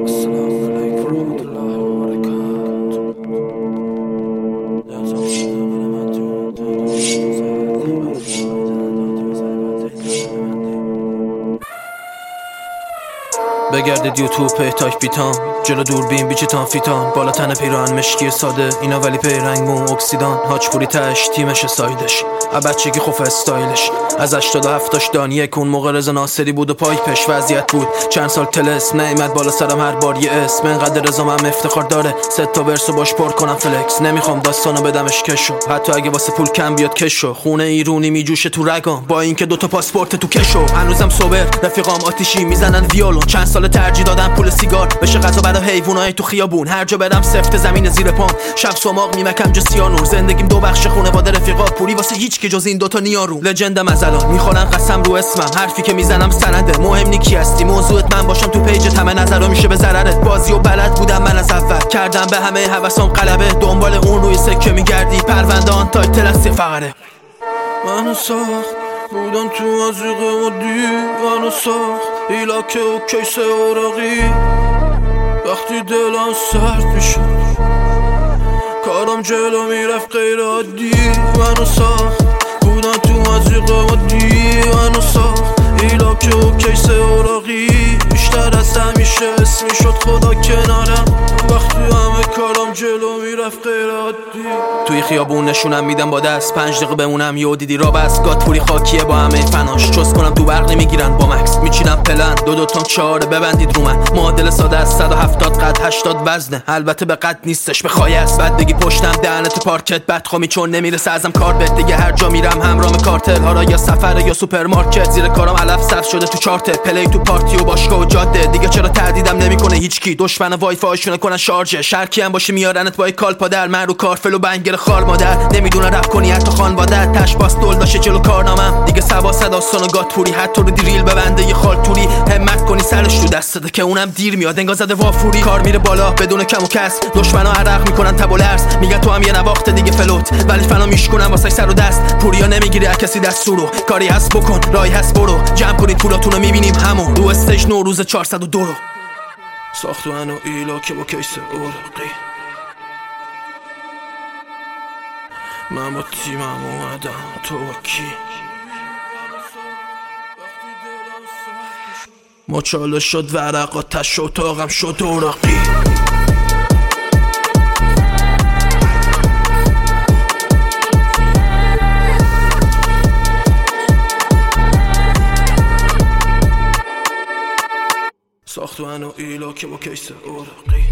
بگردید یوتیوب تاک بیتام جلو دوربین بیچیتان فیتان بالا تن پیران مشکی ساده اینا ولی پیرنگ مو اکسیدان هاچپوری تش تیمش سایدش بچگی خوف استایلش از 87 دانیه کون موقع رضا ناصری بود و پایپش وضعیت بود چند سال تلس نعمت بالا سرم هر بار یه اسم انقدر رضا من افتخار داره 3 تا ورسو باش پر کنم فلکس نمیخوام داستانو بدمش کشو حتی اگه واسه پول کم بیاد کشو خونه ایرونی میجوشه تو رگام با اینکه 2 تا پاسپورت تو کشو هنوزم صبر رفیقام آتیشی میزنن ویولون چند سال ترجیح دادم پول سیگار بشه غذا برای حیوانای تو خیابون هر جا برم سفت زمین زیر پام شب سماق میمکم جو سیانور زندگیم 2 بخش خانواده رفیقا پوری واسه هیچ که جز این 2 تا نیارو لجندم از الان میخورن قسم رو اسمم حرفی که میزنم سنده مهم نی کی هستی موضوعت من باشم تو پیج همه نظرو میشه به ضررت بازیو بلد بودم من از اول کردم به همه هوسام غلبه دنبال اون روی سکه میگردی پرونده آن تایتل است فقره منو ساخت بودم تو ازیق مدی منو ساخت ایلاکه و کیس اوراقی وقتی دلم سرد میشد کارم جلو میرفت غیر عادی منو ساخت بودم تو ازیق مدی منو ساخت ایلاکه و کیس اوراقی بیشتر از همیشه اسمی شد خدا کنارم وقتی همه کارم جلو میرفت غیر عادی توی خیابون نشونم میدم با دست 5 دقیقه بمونم یه دیدی را بس گاتپوری خاکیه با همه فناش چوز کنم تو برق نمیگیرن با مکس میچینم پلن 2 تانک 4 ببندید رو من معادل ساده است 170 قد 80 وزنه البته به قد نیستش به خایه است بعد بگی پشتم دهنت پارکت بدخوامی چون نمیرسه ازم کار بهت دیگه هر جا میرم همراه کارتل ها را یا سفر یا سوپرمارکت زیر کارم علف صف شده تو چارت پلی تو پارتی و باشگاه و جاده دیگه چرا تهدیدم نمیکنه هیچکی دشمن وای فایشون کنن شارژ شرکی هم باشه میارنت با کال پادر من رو کارفل و بنگر خار مادر نمیدونه رپ کنی حتی خانواده تش باس دل داشه جلو کارنامم دیگه سبا صداستان و گاتپوری حتی رو دریل ببنده یه خالتوری همت کنی سرش تو دستته که اونم دیر میاد انگار زده وافوری کار میره بالا بدون کم و کس دشمنا عرق میکنن تب و لرز میگن تو هم یه نواخت دیگه فلوت ولی فنا میشکنن واسه سر و دست پوریا نمیگیره از کسی دستورو کاری هست بکن راهی هست برو جمع کنید پولاتونو میبینیم همون رو استیج نوروز 402 رو ساخت منو ایلاکه با کیس اوراقی من با تیمم اومدم تو با کی مچاله شد ورقا تش و اتاقم شد اوراقی ساخت منو ایلاکه با کیس اوراقی